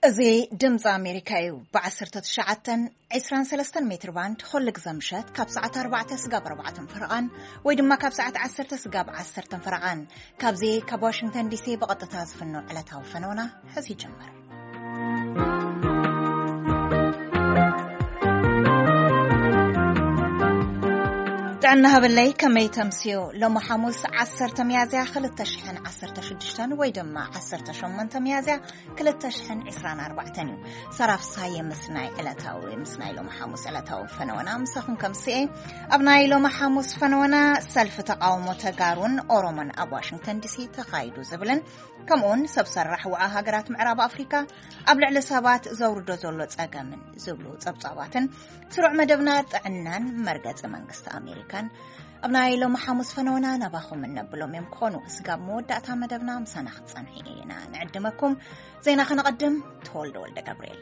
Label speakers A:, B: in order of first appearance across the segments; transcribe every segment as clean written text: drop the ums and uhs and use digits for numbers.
A: زي دمز أمريكايو بعصرة الشعاتن 23 متر باند خلق زمشت كاب ساعة 4 سقاب 4 فرقان ويدما كاب ساعة 10 سقاب 10 فرقان كاب زي كاب واشنطن دي سي بقطة تازفنو علتها وفنونا حسي جمر دعنا باللي كمي تمسيو لو حموس 10 ميازيا خلت تشحن 10 شدشتن ويدما 10 شمن تميازيا كلت تشحن 24 صرف صاي مسناي علتاوي مسناي لو حموس علتاو فنونا مسخن كمسي ابناي لو حموس فنونا سلف تقاومو تغارون اورومن اب واشنطن دي سي تخايدو زبلن كمون سبسرح وعا هاجرات معراب افريكا ابلع لسبات زوردو زولو صقمن زبلو صبصاباتن سرع مدبنا طعنان مرغص منግስት أمريكان أبناء لو محامس فنونا نباخم النبلوم يمكنوا إسقاب مودة مدبنا مسنخ صنحينا نعدمكم زينا خنقدم تولد ولد جبريل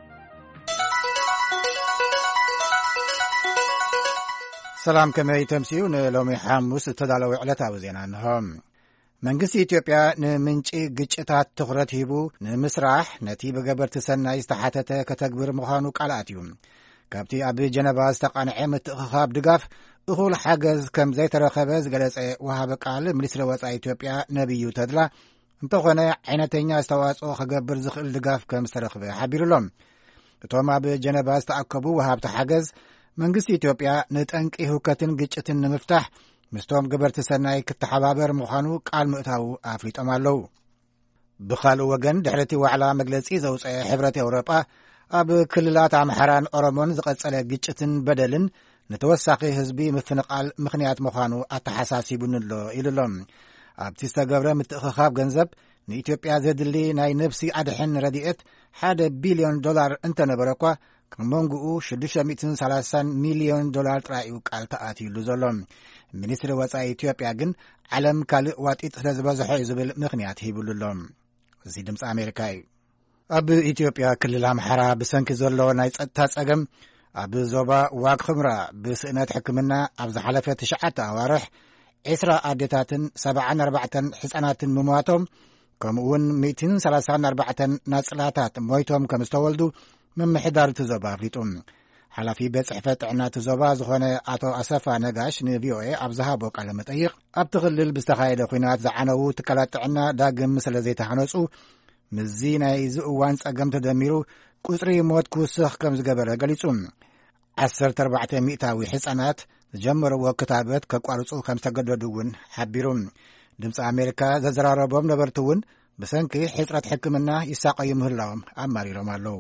B: سلام كما يتمسيون لو محامس تدالوا علتا وزينانهم መንግስቲ ኢትዮጵያ ንምንጪ ግጭታት ትኹረት ሂቡ ንምስራሕ ነቲ በገበርቲ ሰናይ ዝተሓተተ ከተግብር ምዃኑ ቃላት እዩ ካብቲ ኣብ ጀነባ ዝተቃንዐ ምትእኽኻብ ድጋፍ እኹል ሓገዝ ከም ዘይተረኸበ ዝገለጸ ወሃበ ቃል ሚኒስትሪ ወጻኢ ኢትዮጵያ ነቢዩ ተድላ እንተኾነ ዓይነተኛ ኣስተዋጽኦ ክገብር ዝኽእል ድጋፍ ከም ዝተረኸበ ሓቢሩሎም እቶም ኣብ ጀነባ ዝተኣከቡ ወሃብቲ ሓገዝ መንግስቲ ኢትዮጵያ ንጠንቂ ህውከትን ግጭትን ንምፍታሕ ምስቶም ገበርቲ ሰናይ ክትሓባበር ምዃኑ ቃል ምእታው ኣፍሊጦም ኣለዉ ብኻልእ ወገን ድሕረቲ ዋዕላ መግለጺ ዘውፅአ ሕብረት ኤውሮጳ ኣብ ክልላት ኣምሓራን ኦሮሞን ዝቐጸለ ግጭትን በደልን ንተወሳኺ ህዝቢ ምፍንቓል ምኽንያት ምዃኑ ኣተሓሳሲቡን ኣሎ ኢሉሎም ኣብቲ ዝተገብረ ምትእኽኻብ ገንዘብ ንኢትዮጵያ ዘድሊ ናይ ነፍሲ ኣድሕን ረድኤት $1 ቢልዮን እንተነበረ እኳ ከም መንግኡ $630 ሚልዮን ጥራዩ ቃል ተኣትዩሉ ዘሎ ሚኒስትሪ ወጻኢ ኢትዮጵያ ግን ዓለም ካልእ ዋጢጥ ስለ ዝበዝሖ ዝብል ምኽንያት ሂብሉሎም እዚ ድምፂ ኣሜሪካ እዩ ኣብ ኢትዮጵያ ክልል ኣምሓራ ብሰንኪ ዘሎ ናይ ጸጥታ ጸገም ኣብ ዞባ ዋግ ኽምራ ብስእነት ሕክምና ኣብ ዝሓለፈ 9 ኣዋርሕ 20 ኣዴታትን 74 ሕፃናትን ምሟቶም ከምኡውን 134 ናጽላታት ሞይቶም ከም ዝተወልዱ ምምሕዳር እቲ ዞባ ኣፍሊጡ ሓላፊ ቤት ጽሕፈት ጥዕና እቲ ዞባ ዝኾነ ኣቶ ኣሰፋ ነጋሽ ንቪኦኤ ኣብ ዝሃቦ ቃለ መጠይቕ ኣብቲ ክልል ብዝተኻየደ ኩናት ዝዓነዉ ትካላት ጥዕና ዳግም ስለ ዘይተሃነጹ ምዚ ናይ ዝእዋን ጸገም ተደሚሩ ቁጽሪ ሞት ክውስኽ ከም ዝገበረ ገሊጹ 14 ሚእታዊ ሕፃናት ዝጀመርዎ ክታበት ከቋርጹ ከም ዝተገደዱ እውን ሓቢሩ ድምፂ ኣሜሪካ ዘዘራረቦም ነበርቲ እውን ብሰንኪ ሕፅረት ሕክምና ይሳቀዩ ምህላዎም ኣማሪሮም ኣለዉ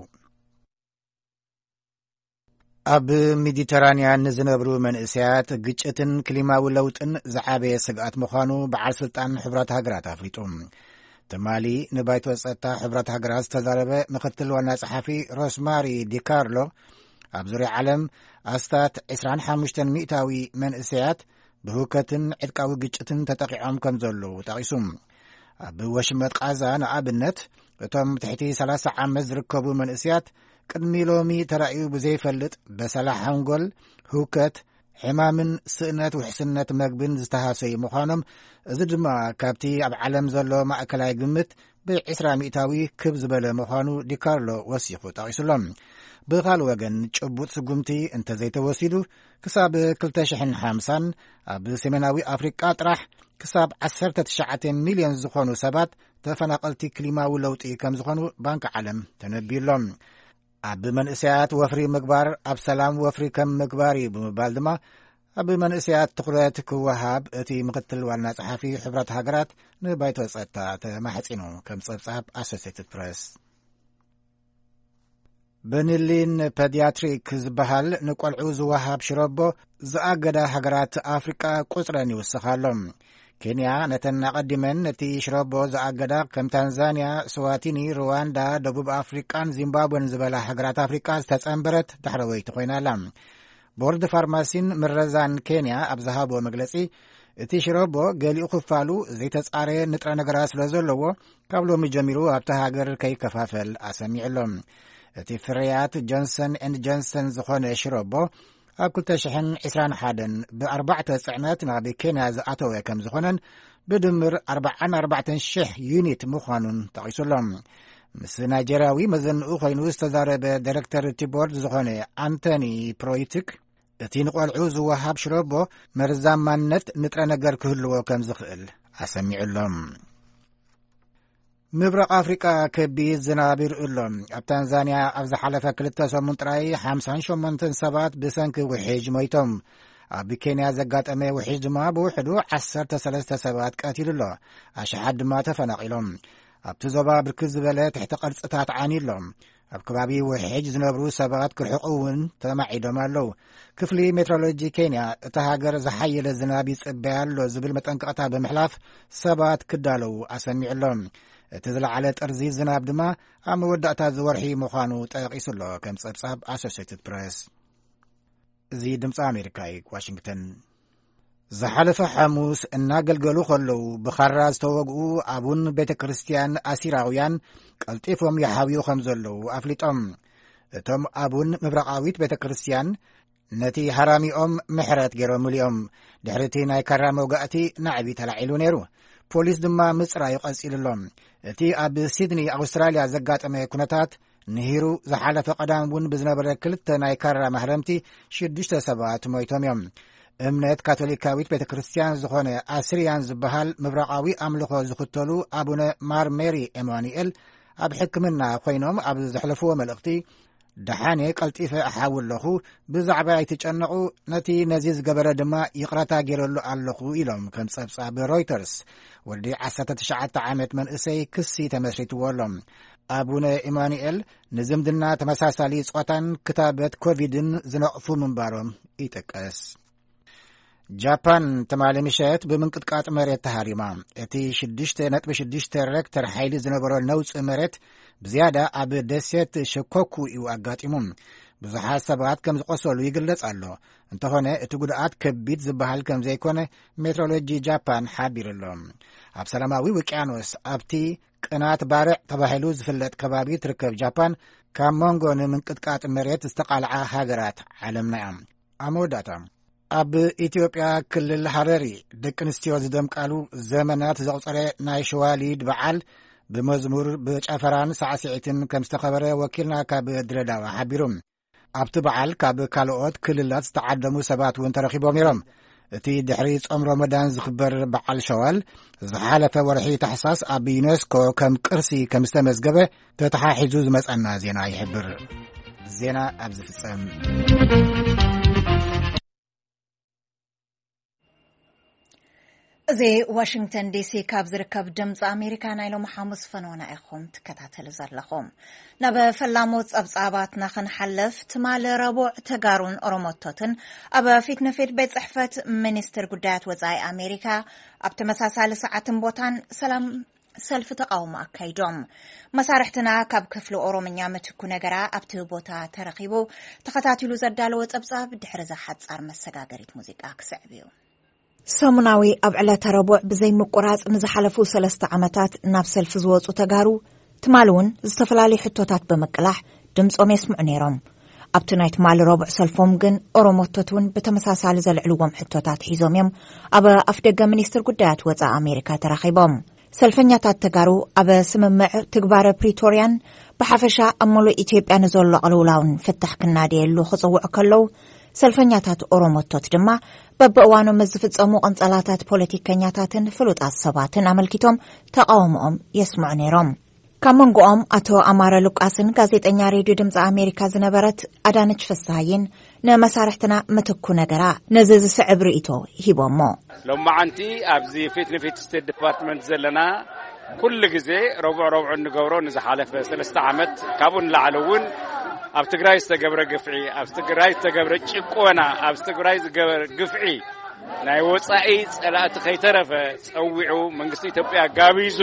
B: ኣብ ሜዲተራንያን ንዝነብሩ መንእሰያት ግጭትን ክሊማዊ ለውጥን ዝዓበየ ስግኣት ምዃኑ በዓል ስልጣን ሕብረት ሃገራት ኣፍሊጡ ትማሊ ንባይቶ ጸጥታ ሕብረት ሃገራት ዝተዛረበ ምክትል ዋና ጸሓፊ ሮስማሪ ዲካርሎ ኣብ ዙርያ ዓለም ኣስታት 25 ሚእታዊ መንእሰያት ብህውከትን ዕጥቃዊ ግጭትን ተጠቂዖም ከም ዘለዉ ጠቂሱ ኣብ ወሽመጥ ቃዛ ንኣብነት እቶም ትሕቲ 30 ዓመት ዝርከቡ መንእሰያት ቅድሚ ሎሚ ተራእዩ ብዘይፈልጥ በሰላሕ ሓንጎል ህውከት ሕማምን ስእነት ውሕስነት መግብን ዝተሃሰዩ ምዃኖም እዚ ድማ ካብቲ ኣብ ዓለም ዘሎ ማእከላይ ግምት ብ20 ሚእታዊ ክብ ዝበለ ምዃኑ ዲካርሎ ወሲኹ ጠቂሱሎም ብኻልእ ወገን ጭቡጥ ስጉምቲ እንተዘይተወሲዱ ክሳብ 2050 ኣብ ሰሜናዊ ኣፍሪቃ ጥራሕ ክሳብ 19 ሚልዮን ዝኾኑ ሰባት ተፈናቐልቲ ክሊማዊ ለውጢ ከም ዝኾኑ ባንኪ ዓለም ተነቢሎም ኣብ መንእሰያት ወፍሪ ምግባር ኣብ ሰላም ወፍሪ ከም ምግባር ብምባል ድማ ኣብ መንእሰያት ትኩረት ክወሃብ እቲ ምክትል ዋና ጸሓፊ ሕብረት ሃገራት ንባይቶ ጸጥታ ተማሕጺኑ ከም ጸብጻብ ኣሶሲየትድ ፕሬስ በኒሊን ፔዲያትሪክ ዝበሃል ንቈልዑ ዝወሃብ ሽረቦ ዝኣገዳ ሃገራት ኣፍሪቃ ቁጽረን ይውስኻሎም ኬንያ ነተን ኣቐዲመን ነቲ ሽረቦ ዝኣገዳ ከም ታንዛንያ ስዋቲኒ ሩዋንዳ ደቡብ ኣፍሪቃን ዚምባብዌን ዝበላ ሃገራት ኣፍሪቃ ዝተጸንበረት ዳሕረወይቲ ኮይናላ ቦርድ ፋርማሲን ምረዛን ኬንያ ኣብ ዝሃቦ መግለጺ እቲ ሽረቦ ገሊኡ ክፋሉ ዘይተጻረየ ንጥረ ነገራት ስለ ዘለዎ ካብ ሎሚ ጀሚሩ ኣብቲ ሃገር ከይከፋፈል ኣሰሚዕሎም እቲ ፍርያት ጆንሰን ኤንድ ጆንሰን ዝኾነ ሽረቦ ኣብ 2021 ብ4 ጽዕነት ናብ ኬንያ ዝኣተወ ከም ዝኾነን ብድምር 44,000 ዩኒት ምዃኑን ጠቂሱሎም ምስ ናይጀርያዊ መዘንኡ ኮይኑ ዝተዛረበ ዳይሬክተር እቲ ቦርድ ዝኾነ አንቶኒ ፕሮይቲክ እቲ ንቆልዑ ዝወሃብ ሽሮቦ መርዛማነት ንጥረ ነገር ክህልዎ ከም ዝኽእል ኣሰሚዑሎም። ምብራቕ ኣፍሪቃ ከቢድ ዝናብ ይርኡሎም። ኣብ ታንዛንያ ኣብ ዝሓለፈ 2 ሰሙን ጥራይ 58 ሰባት ብሰንኪ ውሕጅ ሞይቶም። ኣብ ኬንያ ዘጋጠመ ውሕጅ ድማ ብውሕዱ 13 ሰባት ቀቲሉሎ፣ ኣሽሓት ድማ ተፈናቒሎም። ኣብቲ ዞባ ብርክት ዝበለ ትሕቲ ቅርጽታት ዓኒሎም። ኣብ ከባቢ ውሕጅ ዝነብሩ ሰባት ክርሕቑ እውን ተማዒዶም ኣለዉ። ክፍሊ ሜትሮሎጂ ኬንያ እቲ ሃገር ዝሓየለ ዝናብ ይጽበያ ኣሎ ዝብል መጠንቀቕታ ብምሕላፍ ሰባት ክዳለዉ ኣሰሚዑሎም። እቲ ዝለዓለ ጥርዚ ዝናብ ድማ ኣብ መወዳእታ ዝወርሒ ምዃኑ ጠቂሱሎ ከም ጸብጻብ ኣሶሽትድ ፕሬስ። እዚ ድምፂ ኣሜሪካ ዋሽንግተን። ዝሓለፈ ሐሙስ እናገልገሉ ከለዉ ብኻራ ዝተወግኡ ኣቡን ቤተ ክርስቲያን ኣሲራውያን ቀልጢፎም ይሓብዩ ከም ዘለዉ ኣፍሊጦም። እቶም ኣቡን ምብራቃዊት ቤተ ክርስቲያን ነቲ ሃራሚኦም ምሕረት ገይሮም ምልኦም። ድሕርቲ ናይ ካራ መውጋእቲ ናዕቢ ተላዒሉ ነይሩ። ፖሊስ ድማ ምጽራይ ቀጺሉሎም። እቲ ኣብ ሲድኒ ኣውስትራልያ ዘጋጠመ ኩነታት ንሂሩ ዝሓለፈ ቀዳም እውን ብዝነበረ 2 ናይ ካራ ማህረምቲ 6 ሰባት ሞይቶም እዮም። እምነት ካቶሊካዊት ቤተ ክርስቲያን ዝኾነ ኣስርያን ዝበሃል ምብራቃዊ ኣምልኾ ዝኽተሉ ኣቡነ ማር ሜሪ ኤማኑኤል ኣብ ሕክምና ኮይኖም ኣብ ዘሕለፍዎ መልእኽቲ ደሓነ ቀልጢፈ ኣሓው ኣለኹ፣ ብዛዕባ ኣይትጨነቑ፣ ነቲ ነዚ ዝገበረ ድማ ይቕረታ ገይረሉ ኣለኹ ኢሎም ከም ጸብጻብ ሮይተርስ። ወዲ 19 ዓመት መንእሰይ ክሲ ተመስሪትዎ ኣሎም። ኣቡነ ኢማኑኤል ንዝምድና ተመሳሳሊ ጾታን ክታበት ኮቪድን ዝነቕፉ ምንባሮም ይጥቀስ። ጃፓን ተማሊ ምሸት ብምንቅጥቃጥ መሬት ተሃሪማ። እቲ 6.6 ሬክተር ሓይሊ ዝነበሮ ነውፂ መሬት ብዝያዳ ኣብ ደሴት ሸኮኩ እዩ ኣጋጢሙ። ብዙሓት ሰባት ከም ዝቆሰሉ ይግለጽ ኣሎ። እንተኾነ እቲ ጉድኣት ከቢድ ዝበሃል ከም ዘይኮነ ሜትሮሎጂ ጃፓን ሓቢሩሎም። ኣብ ሰላማዊ ውቅያኖስ ኣብቲ ቅናት ባርዕ ተባሂሉ ዝፍለጥ ከባቢ ትርከብ ጃፓን ካብ መንጎ ንምንቅጥቃጥ መሬት ዝተቃልዓ ሃገራት ዓለምና እያ። ኣብ መወዳእታ ኣብ ኢትዮጵያ ክልል ሃረሪ ደቂ ኣንስትዮ ዝደምቃሉ ዘመናት ዘቑፀረ ናይ ሸዋሊድ በዓል ብመዝሙር ብጨፈራን ሳዕስዒትን ከም ዝተኸበረ ወኪልና ካብ ድሬዳዋ ሓቢሩ። ኣብቲ በዓል ካብ ካልኦት ክልላት ዝተዓደሙ ሰባት እውን ተረኺቦም ነይሮም። እቲ ድሕሪ ጾም ረመዳን ዝኽበር በዓል ሸዋል ዝሓለፈ ወርሒ ታሕሳስ ኣብ ዩኔስኮ ከም ቅርሲ ከም ዝተመዝገበ ተተሓሒዙ ዝመጸና ዜና ይሕብር። ዜና ኣብ ዝፍጸም
A: እዚ ዋሽንግተን ዲሲ ካብ ዝርከብ ድምፂ ኣሜሪካ ናይ ሎሚ ሐሙስ ፈኖና ኢኹም ትከታተሉ ዘለኹም። ናብ ፈላሞት ጸብጻባትና ክንሓልፍ ትማል ረቡዕ ተጋሩን ኦሮሞቶትን ኣብ ፊት ንፊት ቤት ጽሕፈት ሚኒስትር ጉዳያት ወጻኢ ኣሜሪካ ኣብ ተመሳሳሊ ሰዓትን ቦታን ሰላም ሰልፊ ተቃውሞ ኣካይዶም። መሳርሕትና ካብ ክፍሊ ኦሮምኛ ምትኩ ነገራ ኣብቲ ቦታ ተረኺቡ ተኸታቲሉ ዘዳለወ ጸብጻብ ድሕሪ ዝሓጻር መሰጋገሪት ሙዚቃ ክስዕብ እዩ። ሰሙናዊ ኣብ ዕለተ ረቡዕ ብዘይ ምቁራጽ ንዝሓለፉ 3 ዓመታት ናብ ሰልፊ ዝወጹ ተጋሩ ትማል እውን ዝተፈላለዩ ሕቶታት ብምቅላሕ ድምፆም የስምዑ ነይሮም። ኣብቲ ናይ ትማል ረቡዕ ሰልፎም ግን ኦሮሞቶት እውን ብተመሳሳሊ ዘልዕልዎም ሕቶታት ሒዞም እዮም ኣብ ኣፍደገ ሚኒስትር ጉዳያት ወጻኢ ኣሜሪካ ተራኺቦም። ሰልፈኛታት ተጋሩ ኣብ ስምምዕ ትግባረ ፕሪቶሪያን ብሓፈሻ ኣብ ሙሉእ ኢትዮጵያ ንዘሎ ቅልውላውን ፍታሕ ክናደየሉ ክጽውዑ ከለዉ ሰልፈኛታት ኦሮሞቶት ድማ በብእዋኖም ዝፍጸሙ ቀንጸላታት ፖለቲከኛታትን ፍሉጣት ሰባትን ኣመልኪቶም ተቃውሞኦም የስምዑ ነይሮም። ካብ መንጎኦም ኣቶ ኣማረ ሉቃስን ጋዜጠኛ ሬድዮ ድምፂ ኣሜሪካ ዝነበረት ኣዳነች ፍስሃይን ንመሳርሕትና ምትኩ ነገራ ነዚ ዝስዕብ ርእቶ ሂቦሞ
C: ሎማዓንቲ ኣብዚ ፊት ንፊት ስቴት ዲፓርትመንት ዘለና ኩሉ ግዜ ረቡዕ እንገብሮ ንዝሓለፈ 3 ዓመት ካብኡ ንላዕሊ እውን ኣብ ትግራይ ዝተገብረ ግፍዒ ኣብ ትግራይ ዝተገብረ ጭቆና ኣብ ትግራይ ዝገበረ ግፍዒ ናይ ወጻኢ ጸላእቲ ከይተረፈ ጸዊዑ መንግስቲ ኢትዮጵያ ጋቢዙ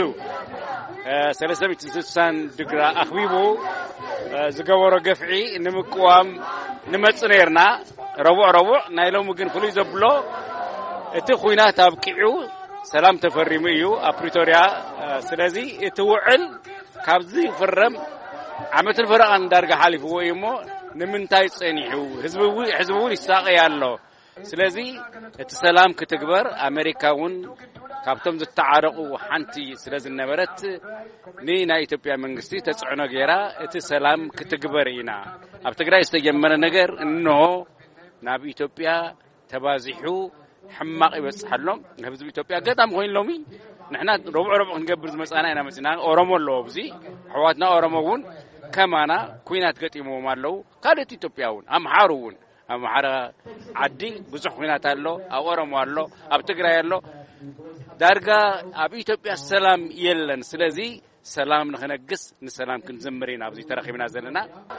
C: 360 ዲግሪ ኣኽቢቡ ዝገበሮ ግፍዒ ንምቅዋም ንመጽእ ነርና ረቡዕ ናይ ሎሚ ግን ፍሉይ ዘብሎ እቲ ኩናት ኣብቂዑ ሰላም ተፈሪሙ እዩ ኣብ ፕሪቶሪያ ስለዚ እቲ ውዕል ካብዚ ፍረም ዓመትን ፈረቓን ዳርጋ ሓሊፍዎ እሞ ንምንታይ ጸኒሑ ህዝቢ ይሳቀይ ኣሎ ስለዚህ እቲ ሰላም ክትግበር ኣሜሪካውን ካብቶም ዝተዓረቁ ሓንቲ ስለዝነበረት ናይ ኢትዮጵያ መንግስቲ ተጽዕኖ ገይራ እቲ ሰላም ክትግበር ኢና ኣብ ትግራይ ዝተጀመረ ነገር እንሆ ናብ ኢትዮጵያ ተባዚሑ ሕማቅ ይበጽሐሎም ህዝቢ ኢትዮጵያ ገጣም ኮይኖም ንሕና ረብዕ ክንገብር ዝመጻና ኢና መጽና ኦሮሞ ኣለዎ ብዙ ሕዋትና ኦሮሞውን ከማና ኩናት ገጢሞም ኣለው ካልኦት ኢትዮጵያውን ኣምሓሩውን ኣምሓራ ዓዲ ብዙሕ ኩናት ኣሎ ኣብ ኦሮሞ ኣሎ ኣብ ትግራይ ኣሎ ዳርጋ ኣብ ኢትዮጵያ ሰላም የለን ስለዚ ሰላም ንኽነግስ ንሰላም ክንዘምር ኢና ኣብዚ ተረኺብና ዘለና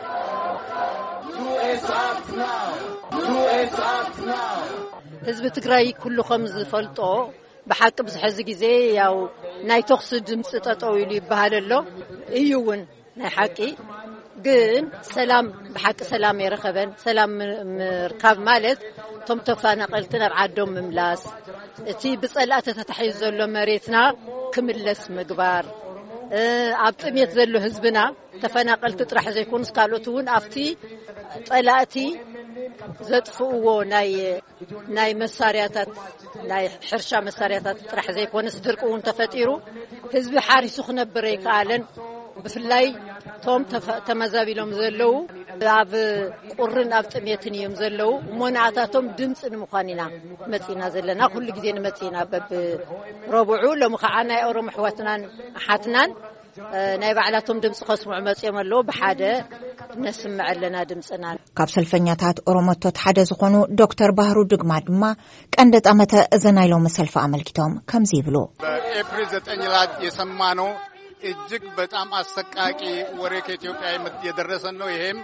D: ህዝቢ ትግራይ ኩሉ ከም ዝፈልጦ ብሓቂ ብዝሕዚ ግዜ ያው ናይ ተኽሲ ድምፂ ጠጠው ኢሉ ይበሃል ኣሎ እዩውን ናይ ሓቂ ግን ሰላም ብሓቂ ሰላም ይረኸበን ሰላም ምርካብ ማለት ቶም ተፈናቀልቲ ናብ ዓዶም ምምላስ እቲ ብጸላእቲ ተታሒዙ ዘሎ መሬትና ክምለስ ምግባር ኣብ ጥሜት ዘሎ ህዝብና ተፈናቀልቲ ጥራሕ ዘይኮኑስ ካልኦት እውን ኣብቲ ጸላእቲ ዘጥፍእዎ ናይ መሳርያታት ናይ ሕርሻ መሳርያታት ጥራሕ ዘይኮነስ ድርቅ እውን ተፈጢሩ ህዝቢ ሓሪሱ ክነብር ይከኣለን ብፍላይ ቶም ተመዛቢሎም ዘለው ኣብ ቁርን ኣብ ጥሜትን እዮም ዘለው ሞናዓታቶም ድምፂ ንምዃን ኢና መፂና ዘለና ኩሉ ግዜ ንመፂና በብ ረብዑ ሎሚ ከዓ ናይ ኦሮሞ ሕዋትናን ሓትናን ናይ ባዕላቶም ድምፂ ከስምዑ መፅኦም ኣለዉ ብሓደ ነስምዕ ኣለና ድምፅና
A: ካብ ሰልፈኛታት ኦሮሞቶት ሓደ ዝኾኑ ዶክተር ባህሩ ድግማ ድማ ቀንዲ ጣመተ እዘናይሎም ሰልፍ አመልክቶም ከምዚ ይብሉ
E: በኤፕሪል 9 ላይ የሰማነው እጅግ በጣም አሰቃቂ ወሬ ከኢትዮጵያ የደረሰን ነው ይሄም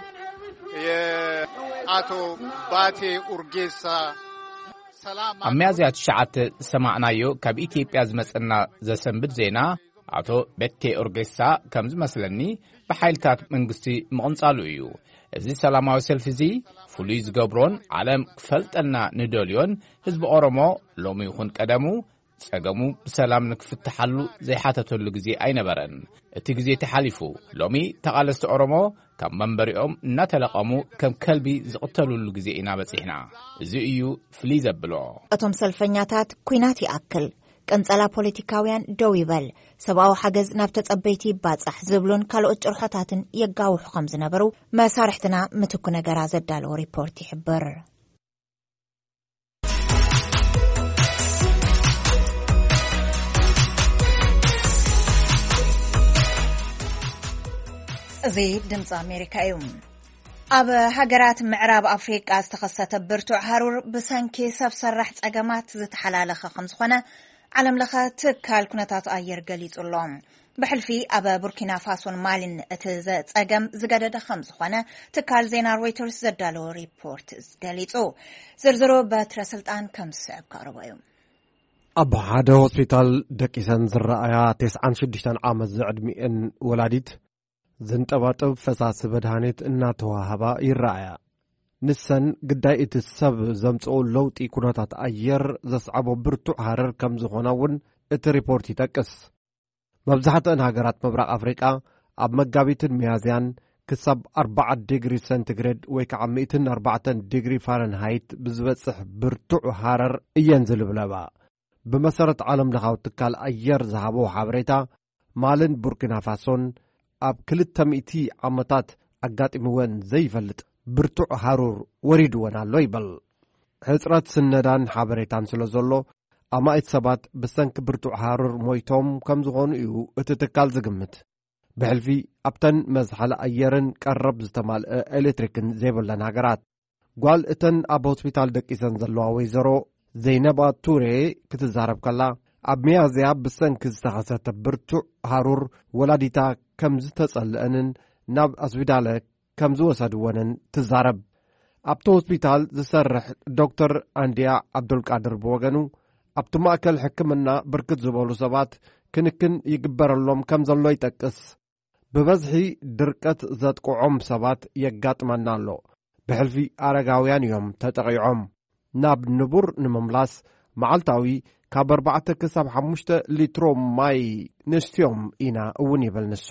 E: የአቶ ባቴ ኡርጌሳ ሰላም
F: ሚያዝያ 9 ሰማዕናዮ ካብ ኢትዮጵያ ዝመጽና ዘሰንብት ዜና አቶ ባቴ ኡርጌሳ ከም ዝመስለኒ በኃይልታት መንግስቲ መቕንጻሉ እዩ እዚ ሰላማዊ ሰልፍ እዚ ፍሉይ ዝገብሮን ዓለም ክፈልጠና ንደልዮን ህዝቢ ኦሮሞ ሎሚ ይኹን ቀደሙ ጸገሙ ብሰላም ንክፍትሐሉ ዘይሓተተሉ ግዜ ኣይነበረን እቲ ግዜ ተሓሊፉ ሎሚ ተቃለስቲ ኦሮሞ ካብ መንበሪኦም እናተለቀሙ ከም ከልቢ ዝቅተሉሉ ግዜ ኢና በጽሕና እዚ እዩ ፍሊ ዘብሎ
A: እቶም ሰልፈኛታት ኩናት ይኣክል ቀንጸላ ፖለቲካውያን ደው ይበል ሰብኣዊ ሓገዝ ናብ ተጸበይቲ ይባጻሕ ዝብሉን ካልኦት ጭርሖታትን የጋውሑ ከም ዝነበሩ መሳርሕትና ምትኩ ነገራ ዘዳለው ሪፖርት ይሕብር እዚ ድምፂ ኣሜሪካ እዩ ኣብ ሃገራት ምዕራብ ኣፍሪቃ ዝተኸሰተ ብርቱዕ ሃሩር ብሰንኪ ሰብ ሰራሕ ጸገማት ዝተሓላለኸ ከም ዝኾነ ዓለም ለኸ ትካል ኩነታት ኣየር ገሊጹሎም ብሕልፊ ኣብ ቡርኪና ፋሶን ማሊን እቲ ጸገም ዝገደደ ከም ዝኾነ ትካል ዜና ሮይተርስ ዘዳለው ሪፖርት ገሊጹ ዝርዝሩ በትረ ስልጣን ከም ዝስዕብ ቀርቦ እዩ
G: ኣብ ሓደ ሆስፒታል ደቂሰን ዝረኣያ 96 ዓመት ዝዕድሚአን ወላዲት ዝንጠባጠብ ፈሳሲ መድሃኒት እናተዋህባ ይረኣያ ንሰን ግዳይ እቲ ሰብ ዘምጽኡ ለውጢ ኩነታት ኣየር ዘስዓቦ ብርቱዕ ሃረር ከም ዝኾነ እውን እቲ ሪፖርት ይጠቅስ መብዛሕትአን ሃገራት ምብራቕ ኣፍሪቃ ኣብ መጋቢትን ሚያዝያን ክሳብ 40 ዲግሪ ሴንቲግሬድ ወይ ከዓ 104 ዲግሪ ፋረንሃይት ብዝበጽሕ ብርቱዕ ሃረር እየን ዝልብለባ ብመሰረት ዓለም ለኻዊ ትካል ኣየር ዝሃቦ ሓበሬታ ማልን ቡርኪና ፋሶን ኣብ 200 ዓመታት ኣጋጢምወን ዘይፈልጥ ብርቱዕ ሃሩር ወሪድወን ኣሎ ይበል ሕጽረት ስነዳን ሓበሬታን ስለ ዘሎ ኣማኢት ሰባት ብሰንኪ ብርቱዕ ሃሩር ሞይቶም ከም ዝኾኑ እዩ እቲ ትካል ዝግምት ብሕልፊ ኣብተን መዝሓለ ኣየርን ቀረብ ዝተማልአ ኤሌክትሪክን ዘይብለን ሃገራት ጓል እተን ኣብ ሆስፒታል ደቂሰን ዘለዋ ወይዘሮ ዘይነባ ቱሬ ክትዛረብ ከላ ኣብ ሚያዝያ ብሰንኪ ዝተኸሰተ ብርቱዕ ሃሩር ወላዲታ ከም ዝተጸልአንን ናብ ኣስቢዳለ ከም ዝወሰድወንን ትዛረብ ኣብቲ ሆስፒታል ዝሰርሕ ዶክተር አንድያ ዓብዱልቃድር ብወገኑ ኣብቲ ማእከል ሕክምና ብርክት ዝበሉ ሰባት ክንክን ይግበረሎም ከም ዘሎ ይጠቅስ ብበዝሒ ድርቀት ዘጥቅዖም ሰባት የጋጥመና ኣሎ ብሕልፊ ኣረጋውያን እዮም ተጠቂዖም ናብ ንቡር ንምምላስ መዓልታዊ ካብ 4 ክሳብ 5 ሊትሮ ማይ ንስትዮም ኢና እውን ይብል ንሱ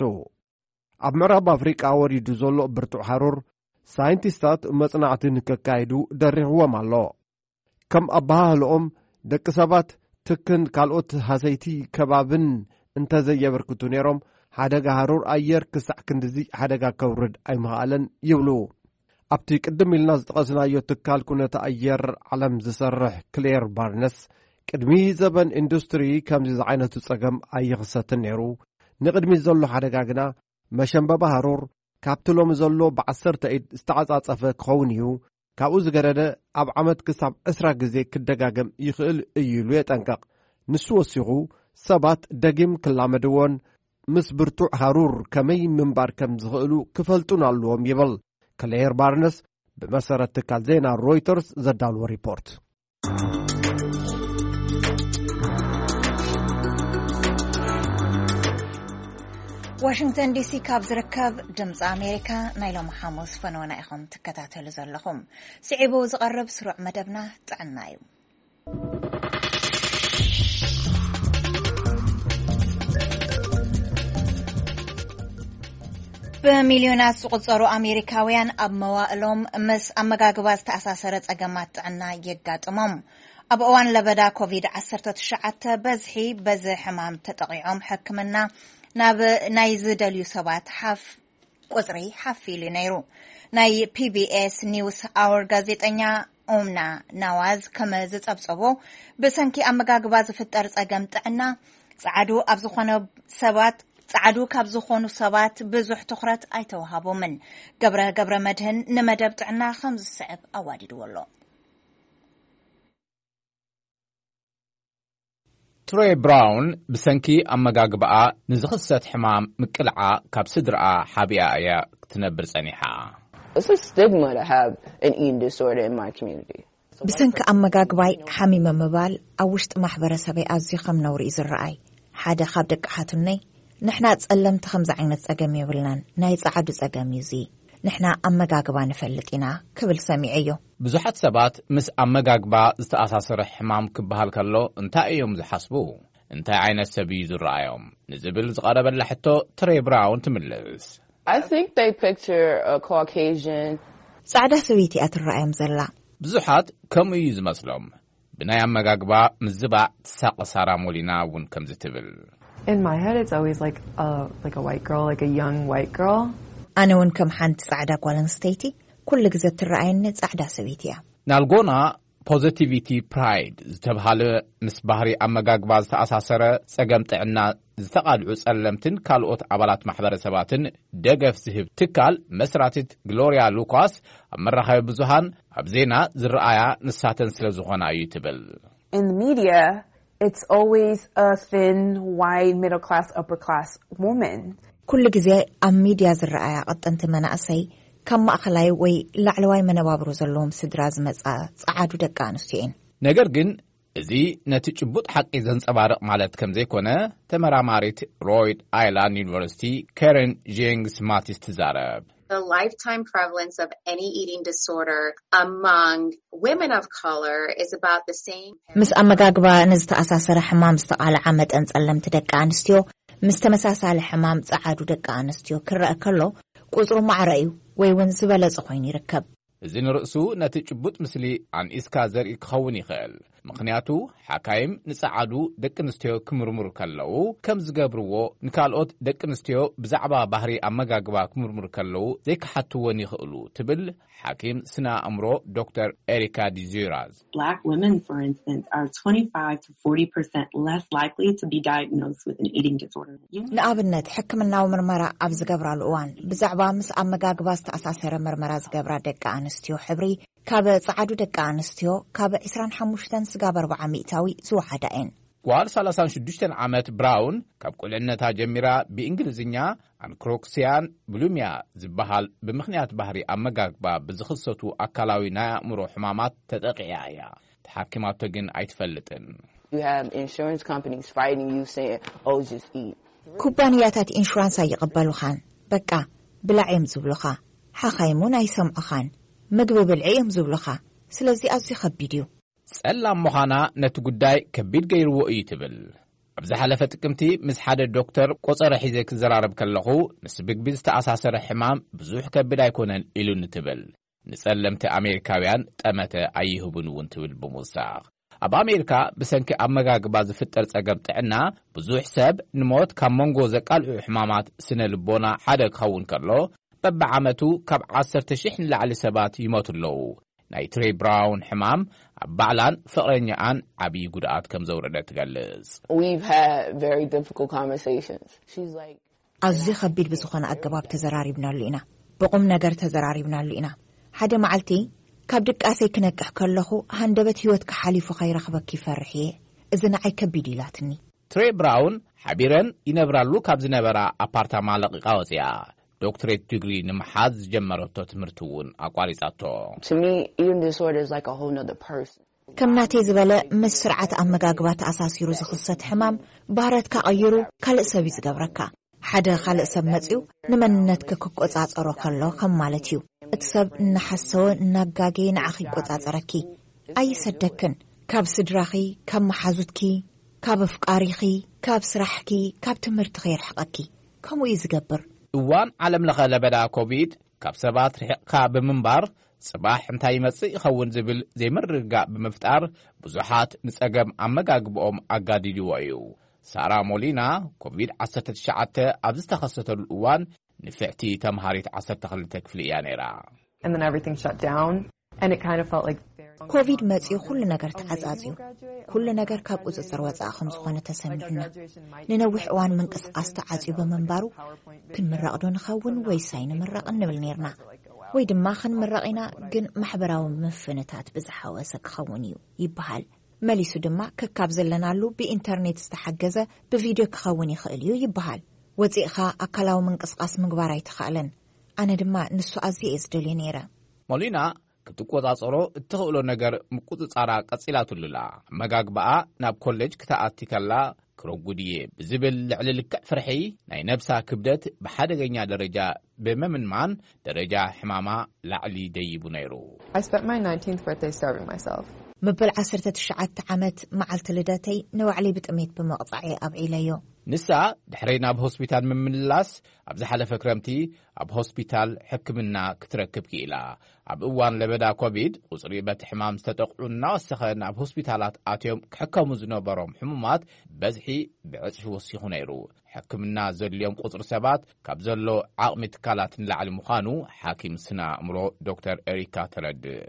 G: ኣብ ምዕራብ ኣፍሪቃ ወሪዱ ዘሎ ብርቱዕ ሃሩር ሳይንቲስታት መጽናዕቲ ንከካይዱ ደሪኽዎም ኣሎ ከም ኣባህልኦም ደቂ ሰባት ትክን ካልኦት ሃሰይቲ ከባብን እንተዘየበርክቱ ነይሮም ሓደጋ ሃሩር ኣየር ክሳዕ ክንድዚ ሓደጋ ከውርድ ኣይምኽኣለን ይብሉ። ኣብቲ ቅድም ኢልና ዝጠቐስናዮ ትካል ኩነታ ኣየር ዓለም ዝሰርሕ ክሌር ባርነስ ቅድሚ ዘበን ኢንዱስትሪ ከምዚ ዝዓይነቱ ጸገም ኣይኽሰትን ነይሩ። ንቅድሚት ዘሎ ሓደጋ ግና መሸንበባ ሃሩር ካብቲ ሎሚ ዘሎ ብ10 ኢድ ዝተዓጻጸፈ ክኸውን እዩ። ካብኡ ዝገረደ ኣብ ዓመት ክሳብ 20 ግዜ ክደጋገም ይኽእል እዩ ኢሉ የጠንቀቕ። ንሱ ወሲኹ ሰባት ደጊም ክላመድዎን ምስ ብርቱዕ ሃሩር ከመይ ምንባር ከም ዝኽእሉ ክፈልጡን ኣለዎም ይብል ክሌር ባርነስ ብመሰረት ትካል ዜና ሮይተርስ ዘዳልዎ ሪፖርት።
A: ዋሽንግተን ዲሲ ካብ ዝርከብ ድምፂ ኣሜሪካ ናይ ሎሚ ሓሙስ ፈነወና ኢኹም ትከታተሉ ዘለኹም። ስዒቡ ዝቐርብ ስሩዕ መደብና ጥዕና እዩ። በሚልዮናት ዝቁጸሩ ኣሜሪካውያን ኣብ መዋእሎም ምስ ኣመጋግባ ዝተኣሳሰረ ጸገማት ጥዕና የጋጥሞም። ኣብ እዋን ለበዳ ኮቪድ-19 በዚ ሕማም ተጠቂዖም ሕክምና ናይ ዝደልዩ ሰባት ቁጽሪ ሓፊሉ ነይሩ። ናይ PBS ኒውስ ኣወር ጋዜጠኛ ኦምና ናዋዝ ከም ዝጸብጸቦ ብሰንኪ ኣመጋግባ ዝፍጠር ጸገም ጥዕና ጻዕዱ ካብ ዝኾኑ ሰባት ብዙሕ ትኹረት ኣይተዋሃቦምን። ገብረ መድህን ንመደብ ጥዕና ከም ዝስዕብ ኣዋዲድዎ።
F: ትሮይ ብራውን ብሰንኪ ኣመጋግባኣ ንዝኽሰት ሕማም ምቅልዓ ካብ ስድራኣ ሓቢኣ እያ ክትነብር ጸኒሓ።
A: ብሰንኪ ኣመጋግባይ ሓሚመ ምባል ኣብ ውሽጢ ማሕበረሰበይ ኣዝዩ ከም ነውሪ እዩ ዝረኣይ። ሓደ ካብ ደቂ ሓቱነይ ንሕና ጸለምቲ ከምዚ ዓይነት ጸገም የብልናን፣ ናይ ጻዕዱ ጸገም እዩ እዚ፣ ንሕና ኣመጋግባ ንፈልጥ ኢና ክብል ሰሚዐ እዩ።
F: ብዙሓት ሰባት ምስ ኣመጋግባ ዝተኣሳሰረ ሕማም ክበሃል ከሎ እንታይ እዮም ዝሓስቡ? እንታይ ዓይነት ሰብ እዩ ዝረኣዮም? ንዝብል ዝቐረበላ ሕቶ ትሬይ ብራውን ትምልስ።
A: ጻዕዳ ሰበይቲ እያ ትረኣዮም ዘላ።
F: ብዙሓት ከምኡ እዩ ዝመስሎም። ብናይ ኣመጋግባ ምዝባዕ ትሳቐሳራ ሞሊና እውን ከም ዝትብል
H: In my head, it's always like a white girl, like a young white girl.
A: أنا وين كم حنت صعدة قولنستيتي كل جزء الرأيين صعدة سويتيا.
F: نالجونا positivity pride زتبهال مسبهري أما جاكباز تأساسرة سجمت عنا زتقال عسلمتن كالوت عبالات محبر سباتن دقف زهب تكال مسراتت غلوريا لوكاس مرة خيب بزهان أبزينا زرعايا نساتن سلزوغانا يتبل.
I: In the media, it's always a thin, white, middle-class, upper-class woman.
A: كل جزء الميديا زرعايا قد أنت مناسي كم أخلاي وي لعلواي من وابرز اللوم سدراز مسعى صعادو دكانستين.
F: نجرجن زي نتجبط حق إذن سبارق مالت كم زي كونه تمراماريت رويد آيلاند يونيفرسيتي كارين جينغز ماتيس تزارب.
J: The lifetime prevalence of any eating disorder among women of color is about the same.
A: مس أمجاجبا نزت أساس الحمام استقال عمد أنت علمت دكانستيو مستمساس على الحمام صعادو دكانستيو كرأ كله قصرو مع رأيو ويون زبالة زخويني ركب.
F: زين رأسو نتجبط مثلي عن إسكا زرق خوني خيل. مقنياتو حكايم نساعدو دكنستيو كمرمر كلو كم زقابرو نكالوت دكنستيو بزعبا بحري أمجاجبا كمرمر كلو زيك حتو نخلو تبل حكيم سنا أمرو دكتور إريكا ديزيراز.
K: Black women, for instance, are 25 to 40% less likely to be diagnosed with an eating disorder.
A: نقابلنا حكمنا ومرمرة أبز جبر الأوان بزعبا مس أمجاجبا استأساسر مرمرة زجبرا دكانستيو حبري كاب صعدو دكانستيو كاب إسران حموشتن سجابر بعميتاوي زوحدين.
F: قال 36 عامات براون كاب كلنا جميرة بإنجليزية عن كروكسيان بلوميا زبهال بمخنيات بحري أمجاجبا بزخصتو أكلاوي نامرو حمامات تدقيعيا تحكمات تجن أيتفلتن.
I: You have insurance companies fighting you saying, "Oh, just eat."
A: كوبانيات إنشورانس يقبلوا خان بكا بلعيم زبلخا حخايمون أيسم أخان مقبل بالعيم زبلخا سلازي أزي خبيديو.
F: سألام مخانا نتقداي كبيد غيرو ايتبل. أبزا حالفة كمتي مس حدا الدكتور قصر حيزيك زرارب كاللخو نسبق بيزت أساسر حمام بزوح كبيدا يكونن إلو نتبل. ንጸለምቲ ኣሜሪካውያን ጠመተ ኣይህቡን እውን ትብል ብምውሳኽ ኣብ ኣሜሪካ ብሰንኪ ኣመጋግባ ዝፍጠር ጸገም ጥዕና ብዙሕ ሰብ ንሞት ካብ መንጎ ዘቃልዑ ሕማማት ስነ ልቦና ሓደ ክኸውን ከሎ በብዓመቱ ካብ 10,000 ንላዕሊ ሰባት ይሞቱ ኣለዉ ናይ ትሬ ብራውን ሕማም ኣብ ባዕላን ፍቕረኛኣን ዓብዪ ጉድኣት ከም ዘውረደ ትገልጽ
A: ኣዝዩ ከቢድ ብዝኾነ ኣገባብ ተዘራሪብናሉ ኢና ብቁም ነገር ተዘራሪብናሉ ኢና ሓደ መዓልቲ ካብ ድቃሰይ ክነቅሕ ከለኹ ሃንደበት ህይወት ክሓሊፉ ኸይረኽበኪ ይፈርሕ እየ እዚ ንዓይ ከቢድ ኢላትኒ
F: ትሬ ብራውን ሓቢረን ይነብራሉ ካብ ዝነበራ ኣፓርታማ ለቂቓ ወፂኣ ዶክትሬት ዲግሪ ንምሓዝ ዝጀመረቶ ትምህርቲ እውን ኣቋሪጻቶ
A: ከም ናተይ ዝበለ ምስ ስርዓት ኣመጋግባ ተኣሳሲሩ ዝኽሰት ሕማም ባህረትካ ቀይሩ ካልእ ሰብ ዝገብረካ ሓደ ካልእ ሰብ መጺኡ ንመንነትካ ክቆጻጸሮ ከሎ ከም ማለት እዩ እቲ ሰብ እናሓሰወ እናጋገየ ንዓኺ ይቆጻጸረኪ ኣይሰደክን ካብ ስድራኺ ካብ መሓዙትኪ ካብ ኣፍቃሪኺ ካብ ስራሕኪ ካብ ትምህርትኺ ይርሕቐኪ ከምኡ እዩ ዝገብር
F: እዋን ዓለም ለኸ ለበዳ ኮቪድ ካብ ሰባት ርሕቕካ ብምንባር ጽባሕ እንታይ ይመጽእ ይኸውን ዝብል ዘይምርግጋእ ብምፍጣር ብዙሓት ንጸገም ኣመጋግብኦም ኣጋዲድዎ እዩ ሳራ ሞሊና ኮቪድ-19 ኣብ ዝተኸሰተሉ እዋን ንፍዕቲ ተምሃሪት 12 ክፍሊ እያ ነይራ
A: ኮቪድ መጺኡ ኩሉ ነገር ተዓጻጽዩ ኩሉ ነገር ካብ ቁጽጽር ወጻእ ከም ዝኾነ ተሰሚዕና ንነዊሕ እዋን ምንቅስቓስ ተዓጽዩ ብምንባሩ ክንምረቕ ዶ ንኸውን ወይስ ኣይንምረቕ እንብል ነርና ወይ ድማ ክንምረቕ ኢና ግን ማሕበራዊ ምፍንታት ብዝሓወሰ ክኸውን እዩ ይበሃል መሊሱ ድማ ክካብ ዘለናሉ ብኢንተርኔት ዝተሓገዘ ብቪድዮ ክኸውን ይኽእል እዩ ይበሃል ወፂእኻ ኣካላዊ ምንቅስቓስ ምግባር ኣይትኽእልን ኣነ ድማ ንሱ ኣዝየ ዝደልየ ነይረ
F: ሞሊና ክትቆጻጸሮ እትኽእሎ ነገር ምቁጽጻራ ቀጺላትሉላ ኣመጋግባኣ ናብ ኮሌጅ ክትኣቲ ከላ ክረጉድየ ብዝብል ልዕሊ ልክዕ ፍርሒ ናይ ነብሳ ክብደት ብሓደገኛ ደረጃ ብምምንማን ደረጃ ሕማማ ላዕሊ ደይቡ ነይሩ
A: መበል 19 ዓመት መዓልቲ ልደተይ ንባዕለይ ብጥሜት ብምቕጻዕ ኣብዒለዮ
F: ንሳ ድሕሪ ናብ ሆስፒታል ምምልላስ ኣብ ዝሓለፈ ክረምቲ ኣብ ሆስፒታል ሕክምና ክትረክብ ክኢላ ኣብ እዋን ለበዳ ኮቪድ ቁጽሪ በቲ ሕማም ዝተጠቕዑ እናወሰኸ ናብ ሆስፒታላት ኣትዮም ክሕከሙ ዝነበሮም ሕሙማት በዝሒ ብዕጽፊ ወሲኹ ነይሩ ሕክምና ዘድልዮም ቁጽሪ ሰባት ካብ ዘሎ ዓቕሚ ትካላት ንላዕሊ ምዃኑ ሓኪም ስነ ኣእምሮ ዶክተር ኤሪካ ተረድእ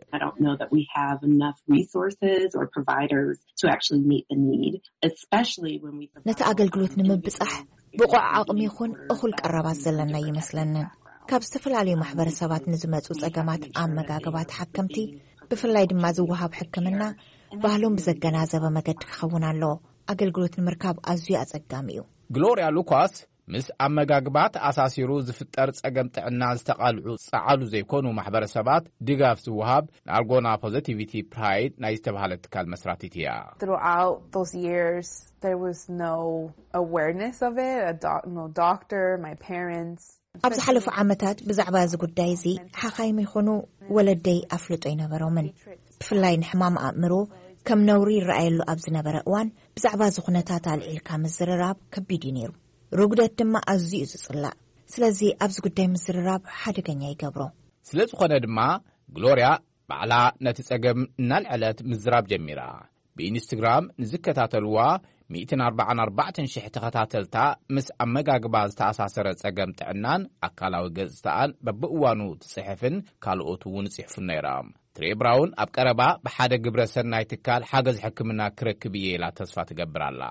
A: ነቲ ኣገልግሎት ንምብጻሕ ብቑዕ ዓቕሚ ይኹን እኹል ቀረባት ዘለና ይመስለንን ካብ ዝተፈላለዩ ማሕበረሰባት ንዝመጹ ጸገማት ኣመጋግባት ሓከምቲ ብፍላይ ድማ ዝወሃብ ሕክምና ባህሎም ብዘገናዘበ መገዲ ክኸውን ኣለዎ ኣገልግሎት ንምርካብ ኣዝዩ ኣጸጋሚ እዩ
F: ግሎርያ ሉካስ ምስ ኣመጋግባት ኣሳሲሩ ዝፍጠር ጸገም ጥዕና ዝተቓልዑ ጸዓሉ ዘይኮኑ ማሕበረሰባት ድጋፍ ዝወሃብ ንኣርጎና ፖዚቲቪቲ ፕራይድ ናይ ዝተባህለ ትካል መስራቲት እያ
I: Throughout those years there was no awareness of it no doctor my parents
A: ኣብ ዝሓለፉ ዓመታት ብዛዕባ እዚ ጉዳይ እዚ ሓኻይም ይኹኑ ወለደይ ኣፍልጦ ይነበሮምን ብፍላይ ንሕማም ኣእምሮ ከም ነውሪ ይረኣየሉ ኣብ ዝነበረ እዋን ብዛዕባ ዝኹነታት ኣልዒልካ ምዝርራብ ከቢድ እዩ ነይሩ ርጉደት ድማ ኣዝዩ ዝጽላእ ስለዚ ኣብዚ ጉዳይ ምዝርራብ ሓደገኛ ይገብሮ
F: ስለ ዝኾነ ድማ ግሎርያ ባዕላ ነቲ ጸገም እናልዕለት ምዝራብ ጀሚራ ብኢንስትግራም ንዝከታተልዋ 144,000 ተኸታተልታ ምስ ኣመጋግባ ዝተኣሳሰረ ጸገም ጥዕናን ኣካላዊ ገጽታን በብእዋኑ ትጽሕፍን ካልኦት እውን ጽሕፉን ነይሮም ትሬ ብራውን ኣብ ቀረባ ብሓደ ግብረ ሰናይ ትካል ሓገዝ ሕክምና ክረክብ እየ ኢላ ተስፋ ትገብር ኣላ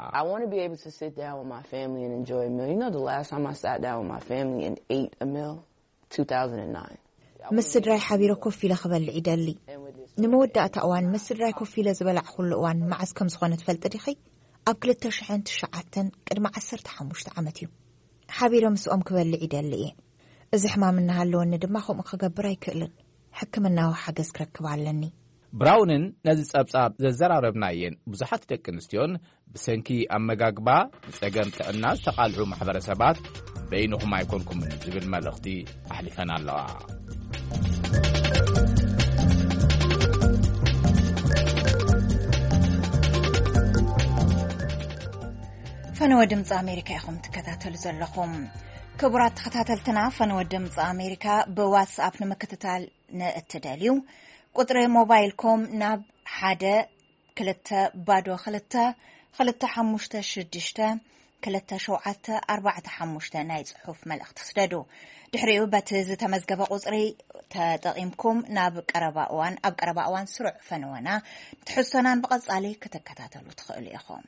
A: ምስ ስድራይ ሓቢረ ኮፍ ኢለ ክበልዕ ይደሊ ንመወዳእታ እዋን ምስ ስድራይ ኮፍ ኢለ ዝበላዕ ኩሉ እዋን መዓዝ ከም ዝኾነ ትፈልጥ ዲኺ ኣብ 2009 ቅድሚ 15 ዓመት እዩ ሓቢረ ምስኦም ክበልዕ ይደሊ እየ እዚ ሕማም እናሃለወኒ ድማ ከምኡ ክገብር ኣይክእልን ሕክምናዊ ሓገዝ ክረክብ ኣለኒ
F: ብራውንን ነዚ ጸብጻብ ዘዘራረብናየን ብዙሓት ደቂ ኣንስትዮን ብሰንኪ ኣመጋግባ ንጸገም ጥዕና ዝተቓልዑ ማሕበረሰባት በይንኹም ኣይኮንኩምን ዝብል መልእኽቲ ኣሕሊፈን ኣለዋ
A: ፈነወ ድምፂ ኣሜሪካ ኢኹም ትከታተሉ ዘለኹም ክቡራት ተኸታተልትና ፈነወ ድምፂ ኣሜሪካ ብዋትስኣፕ ንምክትታል نأتداليو قطر موبايلكم ناب حدا كلتا بادو خلتا حموشتا شدشتا كلتا شوعتا 4 حموشتا ناي صحف ملأخت تسددو دحريو بات زتمزغبا قصري تطقيمكم ناب قرباوان اب قرباوان سرع فنوانا تحسنان بقصالي كتكتاتلو تخيلو يخوم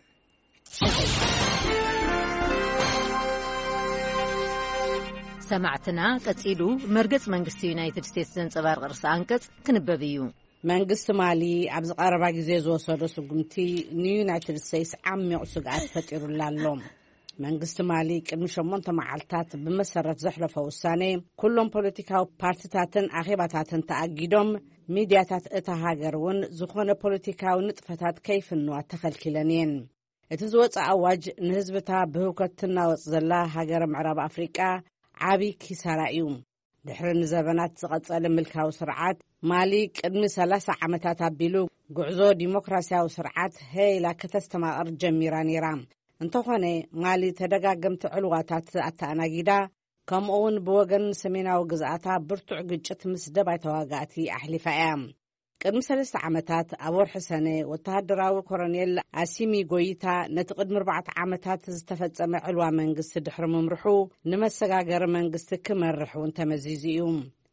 D: سمعتنا قصيدو مرغص منግስቲ ዩናይትድ ስቴትስ ዘንጸባርቕ ርዕሰ አንቀጽ ክንበብዩ
L: መንግስቲ ማሊ ኣብ ዝቀረባ ግዜ ዝወሰዶ ስጉምቲ ንዩናይትድ ስቴትስ ዓሚቕ ስጋት ፈጢሩላሎ መንግስቲ ማሊ ቅድሚ 8 መዓልታት ብመሰረት ዘሕለፈ ውሳኔ ኩሎም ፖለቲካዊ ፓርቲታትን ኣኼባታትን ተኣጊዶም ሚድያታት እታ ሃገር እውን ዝኾነ ፖለቲካዊ ንጥፈታት ከይፍንዋ ተኸልኪለን እየን እቲ ዝወፅእ ኣዋጅ ንህዝብታ ብህውከት ትናወፅ ዘላ ሃገር ምዕራብ ኣፍሪቃ ዓቢ ኪሳራ እዩ ድሕሪ ንዘበናት ዝቐጸለ ምልካዊ ስርዓት ማሊ ቅድሚ 30 ዓመታት ኣቢሉ ጉዕዞ ዲሞክራሲያዊ ስርዓት ሄላ ከተስተማቕር ጀሚራ ነይራ እንተኾነ ማሊ ተደጋገምቲ ዕልዋታት ኣተኣናጊዳ ከምኡውን ብወገን ሰሜናዊ ግዝኣታ ብርቱዕ ግጭት ምስ ደባይ ተዋጋእቲ ኣሕሊፋ እያ ቅድሚ 3 ዓመታት ኣብ ወርሒ ሰነ ወተሃደራዊ ኮሎኔል ኣሲሚ ጎይታ ነቲ ቅድሚ 4 ዓመታት ዝተፈጸመ ዕልዋ መንግስቲ ድሕሪ ምምርሑ ንመሰጋገሪ መንግስቲ ክመርሕ እውን ተመዚዙ እዩ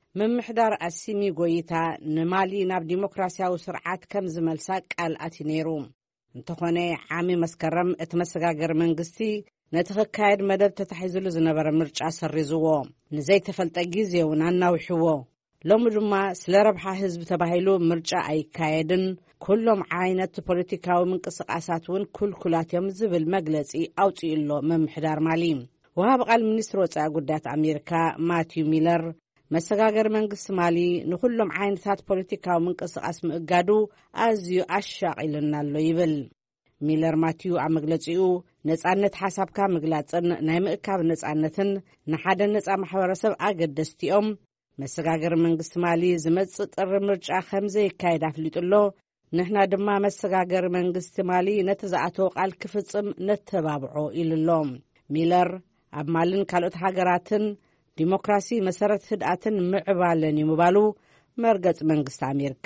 L: ምምሕዳር ኣሲሚ ጎይታ ንማሊ ናብ ዲሞክራሲያዊ ስርዓት ከም ዝመልሳ ቃል ኣትዩ ነይሩ እንተኾነ ዓሚ መስከረም እቲ መሰጋገሪ መንግስቲ ነቲ ክካየድ መደብ ተታሒዙሉ ዝነበረ ምርጫ ሰሪዝዎ ንዘይተፈልጠ ግዜ እውን ኣናዊሕዎ ሎሚ ድማ ስለ ረብሓ ህዝቢ ተባሂሉ ምርጫ ኣይካየድን ኩሎም ዓይነት ፖለቲካዊ ምንቅስቃሳት እውን ኩልኩላት እዮም ዝብል መግለጺ ኣውፅኡሎ ምምሕዳር ማሊ ወሃብ ቃል ሚኒስትር ወፃኢ ጉዳያት ኣሜሪካ ማቲው ሚለር መሰጋገሪ መንግስቲ ማሊ ንኩሎም ዓይነታት ፖለቲካዊ ምንቅስቃስ ምእጋዱ ኣዝዩ ኣሻቒልናሎ ይብል ሚለር ማቲው ኣብ መግለጺኡ ነጻነት ሓሳብካ ምግላጽን ናይ ምእካብ ነጻነትን ንሓደ ነጻ ማሕበረሰብ ኣገደስቲኦም መሰጋገሪ መንግስቲ ማሊ ዝመጽእ ጥሪ ምርጫ ከምዘይካየድ ኣፍሊጡሎ ንሕና ድማ መሰጋገሪ መንግስቲ ማሊ ነቲ ዝኣተወ ቃል ክፍጽም ነተባብዖ ኢሉሎም ሚለር ኣብ ማልን ካልኦት ሃገራትን ዲሞክራሲ መሰረት ህድኣትን ምዕባለን ይምባሉ መርገጽ መንግስቲ ኣሜሪካ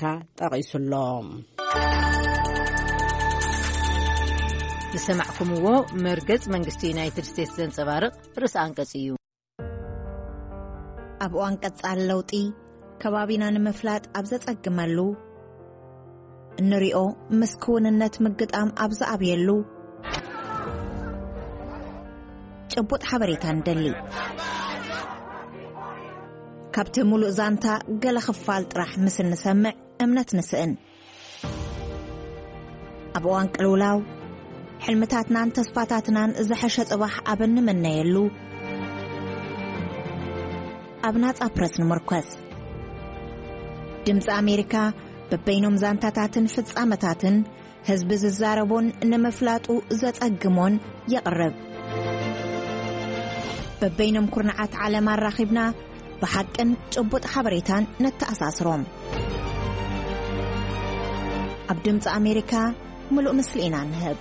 L: ጠቒሱሎም
D: ዝሰማዕኩምዎ መርገጽ መንግስቲ ዩናይትድ ስቴትስ ዘንጸባርቕ ርዕሰ አንቀጽ እዩ
A: ኣብ እዋን ቀጻሊ ለውጢ ከባቢና ንምፍላጥ ኣብ ዘጸግመሉ እንሪኦ ምስክውንነት ምግጣም ኣብ ዝኣብየሉ ጭቡጥ ሓበሬታ እንደሊ ካብቲ ሙሉእ ዛንታ ገለ ክፋል ጥራሕ ምስል ንሰምዕ እምነት ንስእን ኣብ እዋን ቅልውላው ሕልምታትናን ተስፋታትናን ዝሐሸ ጽባሕ ኣብ እንመነየሉ ኣብ ናጻ ፕረስ ንምርኮስ ድምፂ ኣሜሪካ በበይኖም ዛንታታትን ፍጻመታትን ህዝቢ ዝዛረቦን ንምፍላጡ ዘጸግሞን የቕርብ በበይኖም ኩርናዓት ዓለም ኣራኺብና بحقن ጭቡጥ ሓበሬታን ነተኣሳስሮም ኣብ ድምፂ ኣሜሪካ ሙሉእ ምስሊ ኢና ንህብ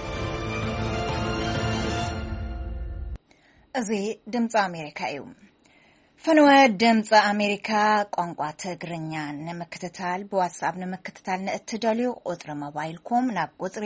A: እዚ ድምፂ ኣሜሪካ እዩ ፈነወ ድምፂ ኣሜሪካ ቋንቋ ትግርኛ ንምክትታል ብዋትስኣፕ ንምክትታል ንእትደልዩ ቁጥሪ ሞባይልኩም ናብ ቁጥሪ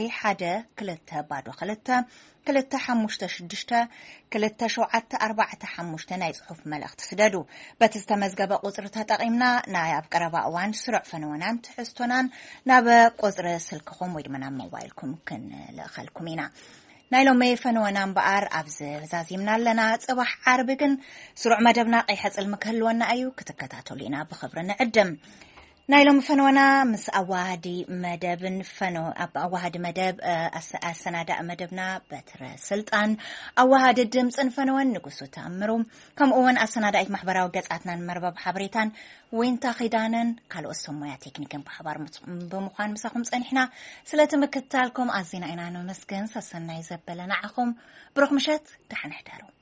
A: 1-256-274 ናይ ጽሑፍ መልእኽቲ ስደዱ በቲ ዝተመዝገበ ቁጥሪ ተጠቒምና ናይ ኣብ ቀረባ እዋን ስሩዕ ፈነወናን ትሕዝቶናን ናብ ቁጥሪ ስልክኹም ወይ ድማ ናብ ሞባይልኩም ክንልእኸልኩም ኢና ናይሎሚ ፈነወና እምበኣር ኣብዚ ዛዚምና ኣለና ጽባሕ ዓርቢ ግን ስሩዕ መደብና ቀይሕፅል ምክህልወና እዩ ክትከታተሉ ኢና ብኽብሪ ንዕድም ናይሎም ፈነወና ምስ ኣዋሃዲ መደብን ኣዋሃዲ መደብ ኣሰናዳእ መደብና በትረ ስልጣን ኣዋሃዲ ድምፅን ፈነወን ንጉሱ ተኣምሩ ከምኡውን ኣሰናዳኢት ማሕበራዊ ገጻትናን መርበብ ሓበሬታን ወይንታ ኺዳነን ካልኦት ሰሞያ ቴክኒክን ብሓባር ብምዃን ምሳኹም ጸኒሕና ስለቲ ምክትታልኩም ኣዝና ኢና ነመስግን ሰሰናይ ዘበለ ንዓኹም ብሩኽ ምሸት ድሓን ሕደሩ